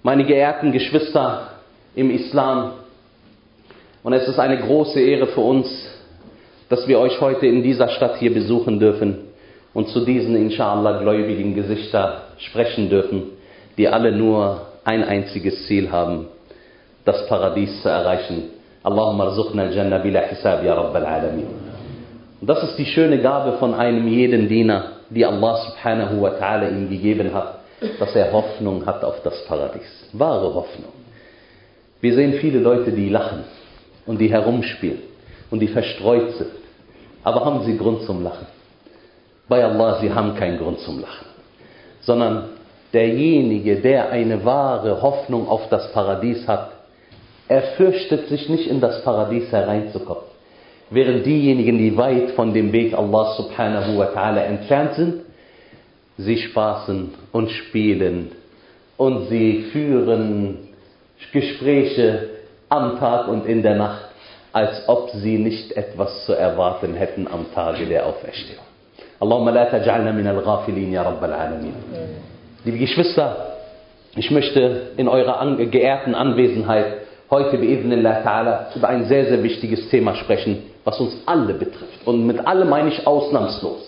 Meine geehrten Geschwister im Islam, und es ist eine große Ehre für uns, dass wir euch heute in dieser Stadt hier besuchen dürfen und zu diesen inshallah gläubigen Gesichter sprechen dürfen, die alle nur ein einziges Ziel haben, das Paradies zu erreichen. Allahumma arzuqna al-Jannah bila hisab ya Rabbal Alamin. Und das ist die schöne Gabe von einem jeden Diener, die Allah subhanahu wa ta'ala ihm gegeben hat, dass er Hoffnung hat auf das Paradies. Wahre Hoffnung. Wir sehen viele Leute, die lachen und die herumspielen und die verstreut sind. Aber haben sie Grund zum Lachen? Bei Allah, sie haben keinen Grund zum Lachen. Sondern derjenige, der eine wahre Hoffnung auf das Paradies hat, er fürchtet sich nicht, in das Paradies hereinzukommen. Während diejenigen, die weit von dem Weg Allah subhanahu wa ta'ala entfernt sind, sie spaßen und spielen und sie führen Gespräche am Tag und in der Nacht, als ob sie nicht etwas zu erwarten hätten am Tage der Auferstehung. Allahumma la taj'alna min al-ghafilin ya Rabbal Alamin. Liebe Geschwister, ich möchte in eurer geehrten Anwesenheit heute bi'idhnillah ta'ala über ein sehr, sehr wichtiges Thema sprechen, was uns alle betrifft. Und mit alle meine ich ausnahmslos.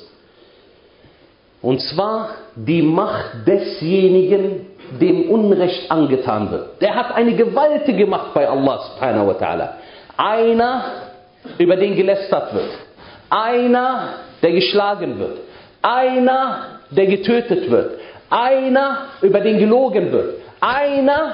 Und zwar die Macht desjenigen, dem Unrecht angetan wird. Der hat eine gewaltige Macht bei Allah subhanahu wa ta'ala. Einer, über den gelästert wird. Einer, der geschlagen wird. Einer, der getötet wird. Einer, über den gelogen wird. Einer,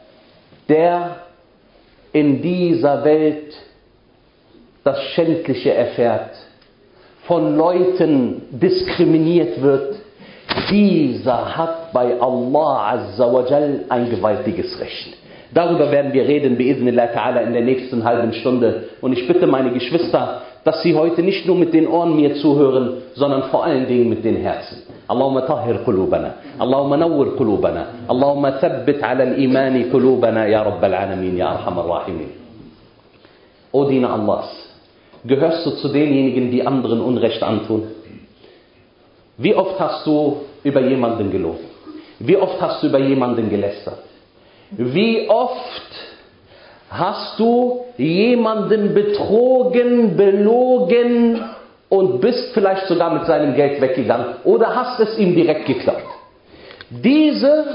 der in dieser Welt das Schändliche erfährt, von Leuten diskriminiert wird, dieser hat bei Allah Azza wa Jal ein gewaltiges Recht. Darüber werden wir reden, bi'idhnillah ta'ala, in der nächsten halben Stunde. Und ich bitte meine Geschwister, dass sie heute nicht nur mit den Ohren mir zuhören, sondern vor allen Dingen mit den Herzen. Allahumma tahhir qulubana, Allahumma nawwir qulubana, Allahumma thabbit ala al-imani qulubana, ya Rabbal Alamin, ya Arhamar Rahimin. O Diener Allahs, gehörst du zu denjenigen, die anderen Unrecht antun? Wie oft hast du über jemanden gelogen? Wie oft hast du über jemanden gelästert? Wie oft hast du jemanden betrogen, belogen und bist vielleicht sogar mit seinem Geld weggegangen oder hast es ihm direkt geklaut? Diese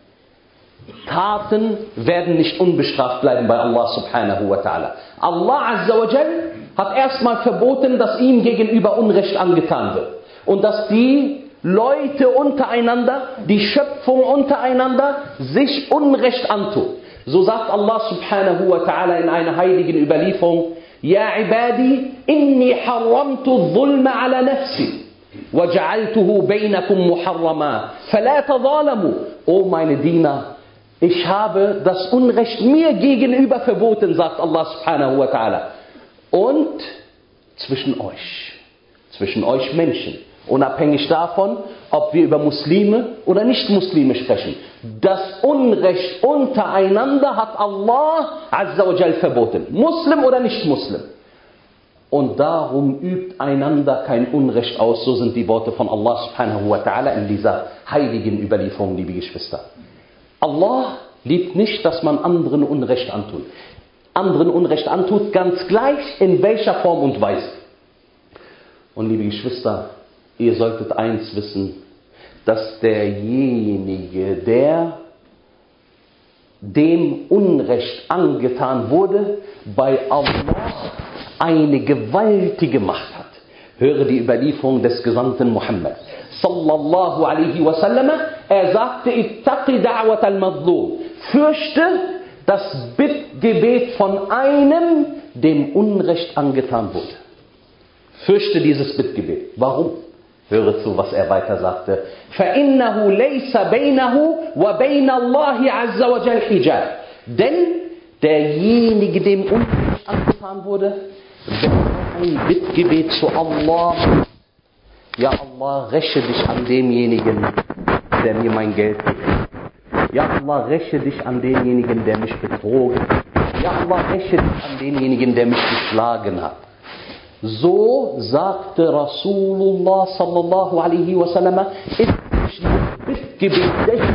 Taten werden nicht unbestraft bleiben bei Allah subhanahu wa ta'ala. Allah Azza wa Jal hat erstmal verboten, dass ihm gegenüber Unrecht angetan wird. Und dass die Leute untereinander, die Schöpfung untereinander, sich Unrecht antun. So sagt Allah subhanahu wa ta'ala in einer heiligen Überlieferung: Ja ibadi, inni haramtu dhulma ala nafsi, waja'altuhu bainakum muharrama, fala tadhalamu. O meine Diener, ich habe das Unrecht mir gegenüber verboten, sagt Allah subhanahu wa ta'ala. Und zwischen euch Menschen, unabhängig davon, ob wir über Muslime oder Nicht-Muslime sprechen. Das Unrecht untereinander hat Allah Azza wa Jal verboten. Muslim oder Nicht-Muslim. Und darum übt einander kein Unrecht aus. So sind die Worte von Allah subhanahu wa ta'ala in dieser heiligen Überlieferung, liebe Geschwister. Allah liebt nicht, dass man anderen Unrecht antut. Anderen Unrecht antut, ganz gleich in welcher Form und Weise. Und liebe Geschwister, ihr solltet eins wissen, dass derjenige, der dem Unrecht angetan wurde, bei Allah eine gewaltige Macht hat. Höre die Überlieferung des Gesandten Muhammad sallallahu alaihi wasallam. Er sagte: Ittaqi da'wat al-Mazlum. Fürchte das Bittgebet von einem, dem Unrecht angetan wurde. Fürchte dieses Bittgebet. Warum? Höre zu, was er weiter sagte. فَإِنَّهُ لَيْسَ بَيْنَهُ وَبَيْنَ اللَّهِ عَزَّ وَجَلَّ حِجَابٌ. Denn derjenige, dem Unrecht angetan wurde, wenn ein Bittgebet zu Allah: Ja Allah, räche dich an demjenigen, der mir mein Geld gibt. Ja Allah, räche dich an denjenigen, der mich betrogen hat. Ja Allah, räche dich an denjenigen, der mich geschlagen hat. So sagte Rasulullah sallallahu alaihi wasallam, ist das Bittgebet desjenigen,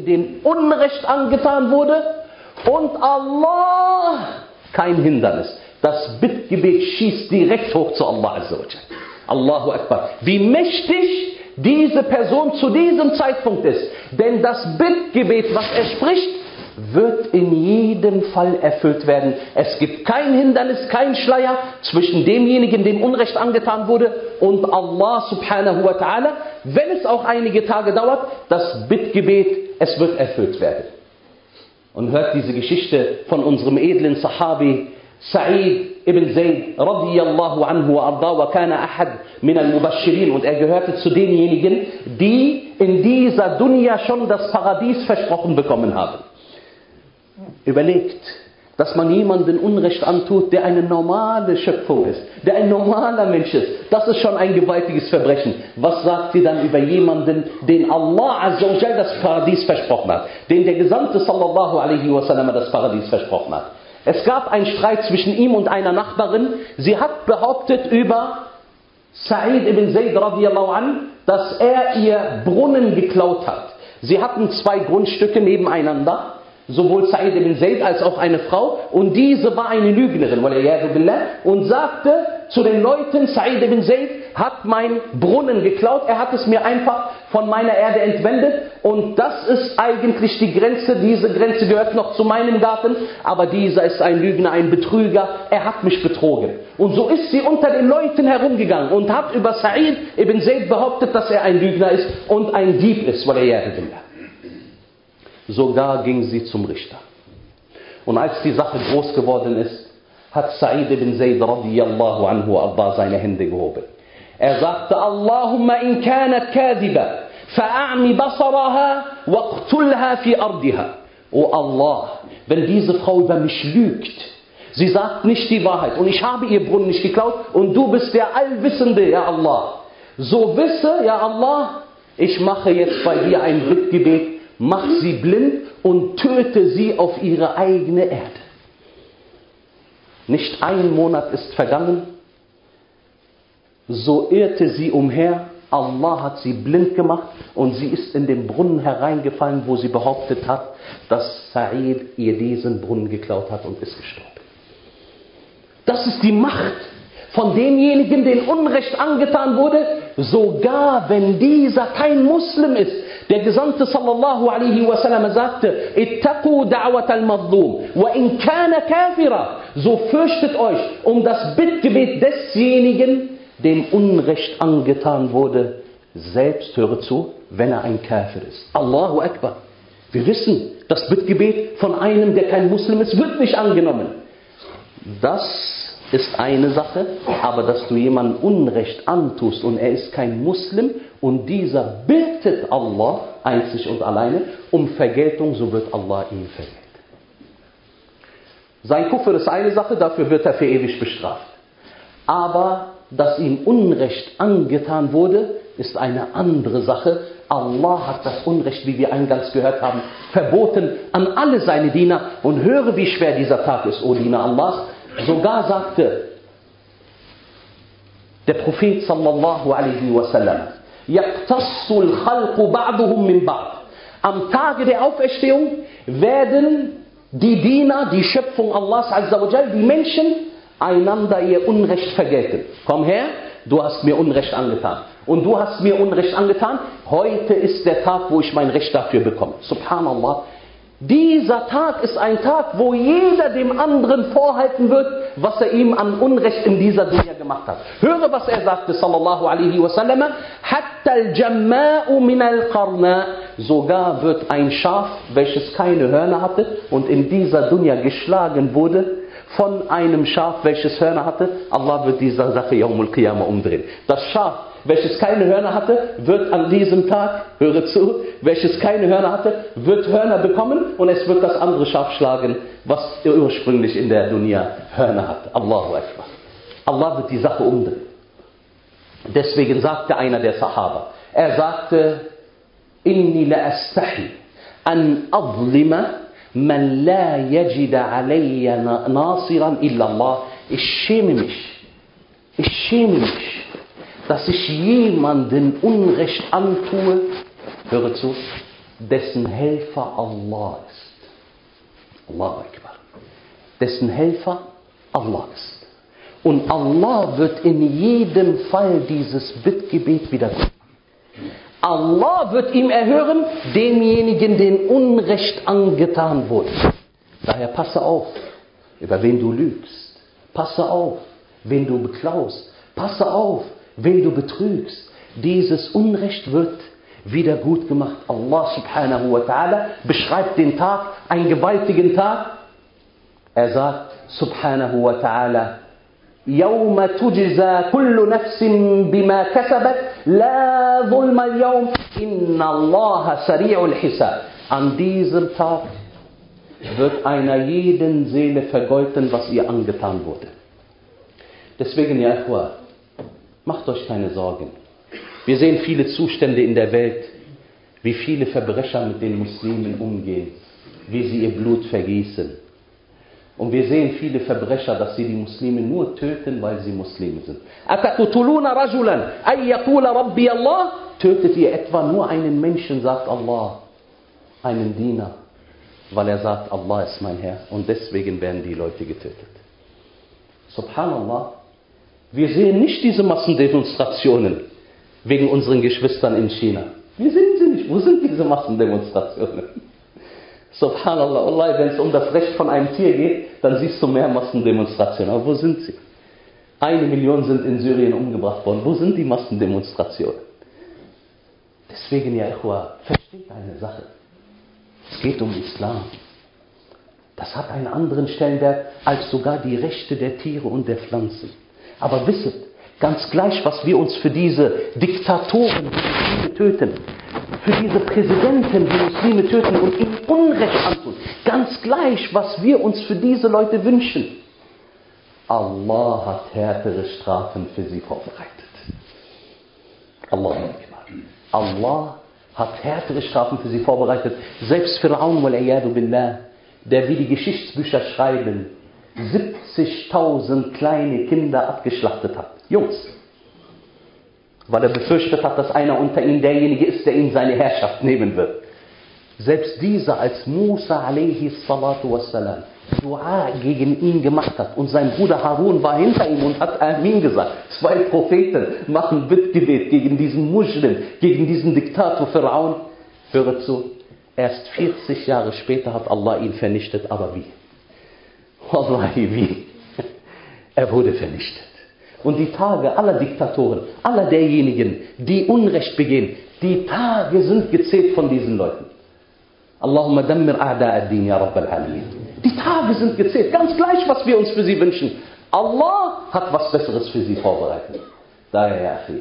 demjenigen, dem Unrecht angetan wurde, und Allah kein Hindernis. Das Bittgebet schießt direkt hoch zu Allah Azza wa Jal. Allahu Akbar. Wie mächtig diese Person zu diesem Zeitpunkt ist. Denn das Bittgebet, was er spricht, wird in jedem Fall erfüllt werden. Es gibt kein Hindernis, kein Schleier zwischen demjenigen, dem Unrecht angetan wurde, und Allah subhanahu wa ta'ala. Wenn es auch einige Tage dauert, das Bittgebet, es wird erfüllt werden. Und hört diese Geschichte von unserem edlen Sahabi Sa'id ibn Zayd radiyallahu anhu wa arda wa kana ahad min al-Mubashirin, und er gehörte zu denjenigen, die in dieser Dunya schon das Paradies versprochen bekommen haben. Überlegt, dass man jemanden Unrecht antut, der eine normale Schöpfung ist, der ein normaler Mensch ist. Das ist schon ein gewaltiges Verbrechen. Was sagt ihr dann über jemanden, den Allah Azza wa Jal das Paradies versprochen hat, den der Gesandte sallallahu alaihi wasallam das Paradies versprochen hat? Es gab einen Streit zwischen ihm und einer Nachbarin. Sie hat behauptet über Sa'id ibn Zayd radiyallahu an, dass er ihr Brunnen geklaut hat. Sie hatten 2 Grundstücke nebeneinander, sowohl Sa'id ibn Zayd als auch eine Frau, und diese war eine Lügnerin, und sagte zu den Leuten, Sa'id ibn Zayd hat meinen Brunnen geklaut, er hat es mir einfach von meiner Erde entwendet, und das ist eigentlich die Grenze, diese Grenze gehört noch zu meinem Garten, aber dieser ist ein Lügner, ein Betrüger, er hat mich betrogen. Und so ist sie unter den Leuten herumgegangen und hat über Sa'id ibn Zayd behauptet, dass er ein Lügner ist und ein Dieb ist. Sogar ging sie zum Richter. Und als die Sache groß geworden ist, hat Sa'id ibn Zayd radiyallahu anhu arda seine Hände gehoben. Er sagte, Allahumma in kanat kadhiba, fa'a'mi basaraha, waqtulha fi ardiha. O Allah, wenn diese Frau über mich lügt, sie sagt nicht die Wahrheit, und ich habe ihr Brunnen nicht geklaut, und du bist der Allwissende, ja Allah. So wisse, ja Allah, ich mache jetzt bei dir ein Bittgebet, mach sie blind und töte sie auf ihre eigene Erde. Nicht ein Monat ist vergangen, so irrte sie umher, Allah hat sie blind gemacht, und sie ist in den Brunnen hereingefallen, wo sie behauptet hat, dass Sa'id ihr diesen Brunnen geklaut hat, und ist gestorben. Das ist die Macht von demjenigen, den Unrecht angetan wurde, sogar wenn dieser kein Muslim ist. Der Gesandte sallallahu alaihi wasallam sagte, ittaqu da'wat al-mazlum wa in kana kafira. So fürchtet euch um das Bittgebet desjenigen, dem Unrecht angetan wurde, selbst, höre zu, wenn er ein Kafir ist. Allahu Akbar. Wir wissen, das Bittgebet von einem, der kein Muslim ist, wird nicht angenommen. Das ist eine Sache, aber dass du jemandem Unrecht antust und er ist kein Muslim und dieser bittet Allah einzig und alleine um Vergeltung, so wird Allah ihn vergelten. Sein Kufr ist eine Sache, dafür wird er für ewig bestraft. Aber dass ihm Unrecht angetan wurde, ist eine andere Sache. Allah hat das Unrecht, wie wir eingangs gehört haben, verboten an alle seine Diener. Und höre, wie schwer dieser Tag ist, o Diener Allahs. Sogar sagte der Prophet sallallahu alaihi wasallam, yaqtassul khalqu ba'duhum min ba'd. Am Tage der Auferstehung werden die Diener, die Schöpfung Allahs Azza wa Jal, die Menschen, einander ihr Unrecht vergelten. Komm her, du hast mir Unrecht angetan. Und du hast mir Unrecht angetan. Heute ist der Tag, wo ich mein Recht dafür bekomme. Subhanallah. Dieser Tag ist ein Tag, wo jeder dem anderen vorhalten wird, was er ihm an Unrecht in dieser Dunya gemacht hat. Höre, was er sagte, sallallahu alaihi wasallam, hatta al-jamma'u min al-qarna. Sogar wird ein Schaf, welches keine Hörner hatte und in dieser Dunya geschlagen wurde, von einem Schaf, welches Hörner hatte, Allah wird diese Sache Yawmul Qiyamah umdrehen. Das Schaf, welches keine Hörner hatte, wird an diesem Tag, höre zu, welches keine Hörner hatte, wird Hörner bekommen, und es wird das andere Schaf schlagen, was ursprünglich in der Dunya Hörner hatte. Allahu Akbar. Allah wird die Sache umdrehen. Deswegen sagte einer der Sahaba, er sagte, Inni la astahi an adlima man la yajida alayya nasiran illa Allah. Ich schäme mich, dass ich jemanden Unrecht antue, höre zu, dessen Helfer Allah ist. Allahu Akbar. Dessen Helfer Allah ist. Und Allah wird in jedem Fall dieses Bittgebet wieder tun. Allah wird ihm erhören, demjenigen, den Unrecht angetan wurde. Daher passe auf, über wen du lügst. Passe auf, wen du beklaust. Passe auf, wen du betrügst. Dieses Unrecht wird wieder gut gemacht. Allah subhanahu wa ta'ala beschreibt den Tag, einen gewaltigen Tag. Er sagt subhanahu wa ta'ala: يوم تجزى كل نفس بما كسبت لا ظلم اليوم إن الله سريع الحساب. An diesem Tag wird einer jeden Seele vergolten, was ihr angetan wurde. Deswegen, ja Ikhwa, macht euch keine Sorgen. Wir sehen viele Zustände in der Welt, wie viele Verbrecher mit den Muslimen umgehen, wie sie ihr Blut vergießen. Und wir sehen viele Verbrecher, dass sie die Muslime nur töten, weil sie Muslime sind. أَتَقْتُلُونَ رَجُلًا أَنْ يَقُولَ رَبِّيَ اللَّهُ. Tötet ihr etwa nur einen Menschen, sagt Allah, einen Diener, weil er sagt, Allah ist mein Herr. Und deswegen werden die Leute getötet. Subhanallah. Wir sehen nicht diese Massendemonstrationen wegen unseren Geschwistern in China. Wir sehen sie nicht. Wo sind diese Massendemonstrationen? Subhanallah, Allah, wenn es um das Recht von einem Tier geht, dann siehst du mehr Massendemonstrationen. Aber wo sind sie? 1 Million sind in Syrien umgebracht worden. Wo sind die Massendemonstrationen? Deswegen, ja Ikhwa, versteht eine Sache. Es geht um Islam. Das hat einen anderen Stellenwert als sogar die Rechte der Tiere und der Pflanzen. Aber wisset, ganz gleich, was wir uns für diese Diktatoren, die Muslime töten, für diese Präsidenten, die Muslime töten und ihnen Unrecht antun, ganz gleich, was wir uns für diese Leute wünschen, Allah hat härtere Strafen für sie vorbereitet. Allah hat härtere Strafen für sie vorbereitet. Selbst Fir'aun, wal-iyadu billah, der wie die Geschichtsbücher schreiben, 70.000 kleine Kinder abgeschlachtet hat. Jungs. Weil er befürchtet hat, dass einer unter ihnen derjenige ist, der ihm seine Herrschaft nehmen wird. Selbst dieser, als Musa alaihi salatu wassalam Dua gegen ihn gemacht hat und sein Bruder Harun war hinter ihm und hat Amin gesagt. 2 Propheten machen Bittgebet gegen diesen Muschrim, gegen diesen Diktator Fir'aun. Höre zu, erst 40 Jahre später hat Allah ihn vernichtet, aber wie? Wallahi, wie? Er wurde vernichtet. Und die Tage aller Diktatoren, aller derjenigen, die Unrecht begehen, die Tage sind gezählt von diesen Leuten. Allahumma dammir a'da ad-din, ya Rabbal Alamin. Die Tage sind gezählt, ganz gleich, was wir uns für sie wünschen. Allah hat was Besseres für sie vorbereitet. Daher, ja, Akhi,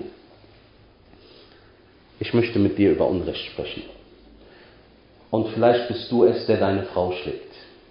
ich möchte mit dir über Unrecht sprechen. Und vielleicht bist du es, der deine Frau schlägt.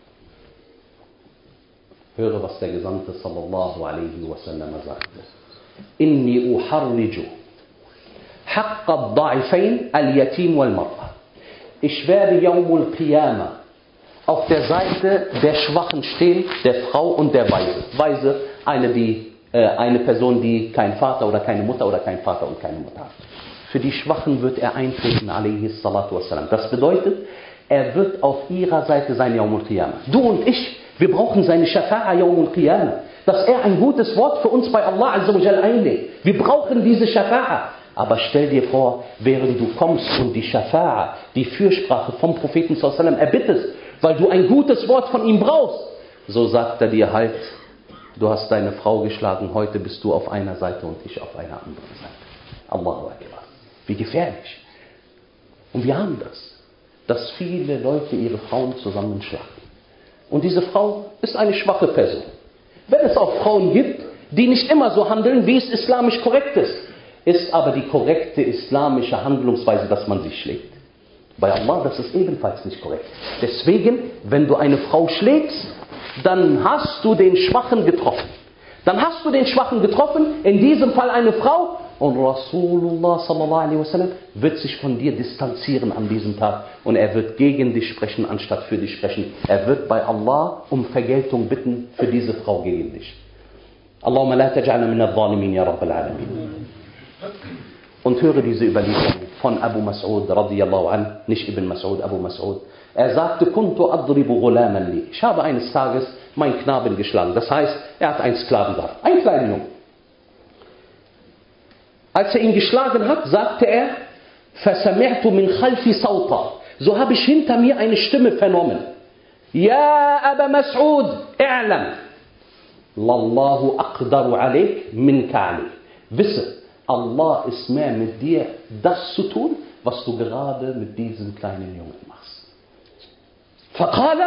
Höre, was der Gesandte sallallahu alaihi wasallam sagte. Inni uharriju haqqa ad-da'ifayn al-yatim wal-mar'a. Ich werde Yawmul Qiyamah auf der Seite der Schwachen stehen, der Frau und der Waise. Waise, eine Person, die keinen Vater oder keine Mutter oder keinen Vater und keine Mutter hat. Für die Schwachen wird er eintreten, alaihi salatu wassalam. Das bedeutet, er wird auf ihrer Seite sein Yawmul Qiyamah. Du und ich, wir brauchen seine Shafa'a Yawmul Qiyamah. Dass er ein gutes Wort für uns bei Allah Azza wa Jal einlegt. Wir brauchen diese Shafa'a. Aber stell dir vor, während du kommst und die Shafa'a, die Fürsprache vom Propheten sallallahu alaihi wasallam erbittest, weil du ein gutes Wort von ihm brauchst, so sagt er dir halt, du hast deine Frau geschlagen, heute bist du auf einer Seite und ich auf einer anderen Seite. Allahu Akbar. Wie gefährlich. Und wir haben das, dass viele Leute ihre Frauen zusammenschlagen. Und diese Frau ist eine schwache Person. Wenn es auch Frauen gibt, die nicht immer so handeln, wie es islamisch korrekt ist aber die korrekte islamische Handlungsweise, dass man sie schlägt. Bei Allah, das ist ebenfalls nicht korrekt. Deswegen, wenn du eine Frau schlägst, dann hast du den Schwachen getroffen. Dann hast du den Schwachen getroffen, in diesem Fall eine Frau, und Rasulullah sallallahu alaihi wasallam wird sich von dir distanzieren an diesem Tag und er wird gegen dich sprechen, anstatt für dich sprechen. Er wird bei Allah um Vergeltung bitten für diese Frau gegen dich. Allahumma la taj'alna min adh-dhalimin ya Rabbal Alamin. Und höre diese Überlieferung. von Abu Mas'ud radiyallahu an, nicht Ibn Mas'ud, Abu Mas'ud. Er sagte, Kuntu adribu ghulaman li. Ich habe eines Tages meinen Knaben geschlagen. Das heißt, er hat einen Sklaven gehabt, einen kleinen Jungen. Als er ihn geschlagen hat, sagte er, فَسَمِعْتُ مِنْ خَلْفِ صَوْتًا. So habe ich hinter mir eine Stimme vernommen. Ja, Aba Mas'ud, i'lam. Lallahu aqdaru alayk min ka'li. Wisse, Allah ist mehr mit dir, das zu tun, was du gerade mit diesem kleinen Jungen machst. Faqala,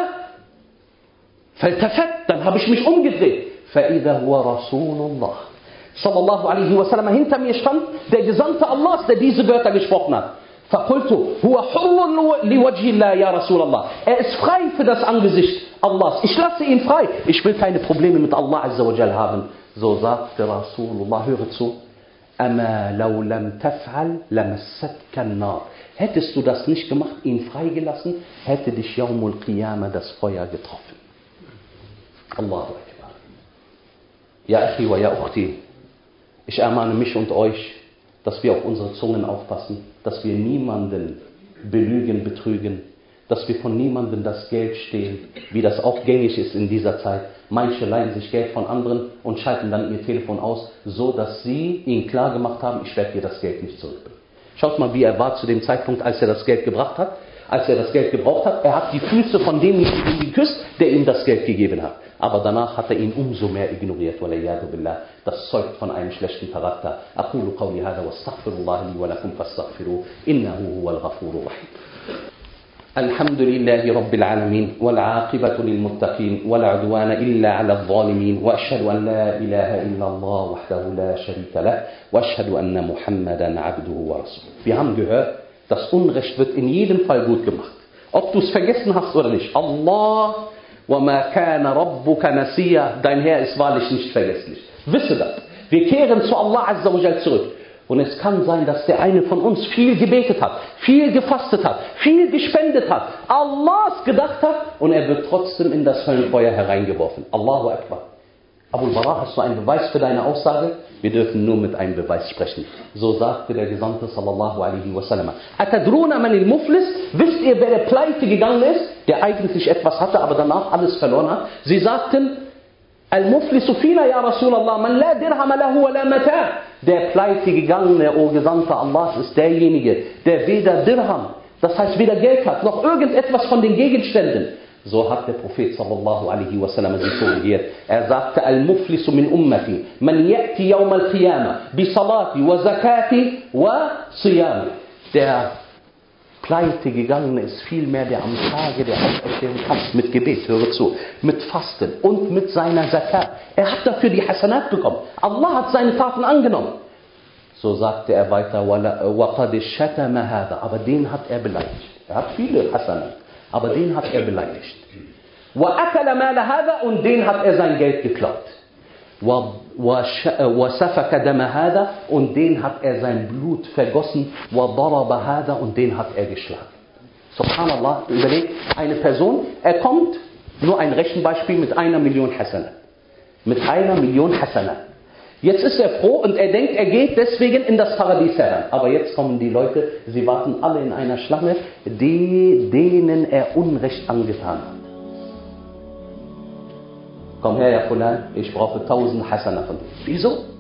faltafat, dann habe ich mich umgedreht. Fa'idha huwa Rasulullah. Sallallahu alaihi wasallam, hinter mir stand der Gesandte Allahs, der diese Wörter gesprochen hat. Faqultu, huwa hurrun li wajhi Allah, ya Rasulallah. Er ist frei für das Angesicht Allahs. Ich lasse ihn frei. Ich will keine Probleme mit Allah Azza wa Jal haben. So sagte Rasulullah, höre zu. Ama law lam taf'al lamassatka an-nar. Hättest du das nicht gemacht, ihn freigelassen, hätte dich Yawmul Qiyamah das Feuer getroffen. Allahu Akbar. Ya Achi wa ya Ukhti. Ich ermahne mich und euch, dass wir auf unsere Zungen aufpassen, dass wir niemanden belügen, betrügen, dass wir von niemandem das Geld stehlen, wie das auch gängig ist in dieser Zeit. Manche leihen sich Geld von anderen und schalten dann ihr Telefon aus, so dass sie ihnen klar gemacht haben, ich werde dir das Geld nicht zurückbringen. Schaut mal, wie er war zu dem Zeitpunkt, als er das Geld gebracht hat, als er das Geld gebraucht hat. Er hat die Füße von demjenigen geküsst, der ihm das Geld gegeben hat. Aber danach hat er ihn umso mehr ignoriert. Waliyadu billah. Das zeugt von einem schlechten Charakter. Aqulu qawli hada wa astaghfirullah li wa lakum fastaghfiru. Innahu huwal ghafurur rahim. الحمد لله رب العالمين والعاقبة للمتقين ولا عدوان إلا على الظالمين وأشهد أن لا إله إلا الله وحده لا شريك له وأشهد أن محمدا عبده ورسوله. Wir haben gehört, das Unrecht wird in jedem Fall gut gemacht. Ob du es vergessen hast oder nicht. Allah wa ma kana rabbuka nasiya. Dein Herr ist wahrlich nicht vergesslich. Wisse das. Wir kehren zu Allah Azza wa Jal zurück. Und es kann sein, dass der eine von uns viel gebetet hat, viel gefastet hat, viel gespendet hat, Allahs gedacht hat und er wird trotzdem in das Höllenfeuer hereingeworfen. Allahu Akbar. Abu al-Bara, hast du einen Beweis für deine Aussage? Wir dürfen nur mit einem Beweis sprechen. So sagte der Gesandte sallallahu alaihi wasallam. Atadruna man al-Muflis? Wisst ihr, wer der pleite gegangen ist, der eigentlich etwas hatte, aber danach alles verloren hat? Sie sagten, Al-Muflisu fina ya Rasulallah, man la dirham lahu wa la mata'. Der pleite gegangene, o Gesandter Allahs, ist derjenige, der weder Dirham, das heißt weder Geld hat, noch irgendetwas von den Gegenständen. So hat der Prophet sallallahu alaihi wasallam sich korrigiert. Er sagte, Al-Muflisu min ummati, man ya'ti yawm al-Qiyamah, bi salati wa zakati wa siyami. Der pleite gegangene ist vielmehr der am Tage der Auferstehung fast mit Gebet, höre zu, mit Fasten und mit seiner Zakat. Er hat dafür die Hasanat bekommen. Allah hat seine Taten angenommen. So sagte er weiter, وَقَدْ شَتَمَ هَذَا. Aber den hat er beleidigt. Er hat viele Hasanat, aber den hat er beleidigt. وَأَكَلَ مَالَ هَذَا. Und den hat er sein Geld geklaut. وَسَفَكَ دَمَ هَذَا. Und den hat er sein Blut vergossen. وَضَرَبَ هَذَا. Und den hat er geschlagen. Subhanallah, überlegt, eine Person, er kommt, nur ein Rechenbeispiel, mit 1 Million Hasanat. Mit 1 Million Hasanat. Jetzt ist er froh und er denkt, er geht deswegen in das Paradies heran. Aber jetzt kommen die Leute, sie warten alle in einer Schlange, denen er Unrecht angetan hat. Komm her, ja Fulan, ich brauche 1000 Hasanat von dir. Wieso?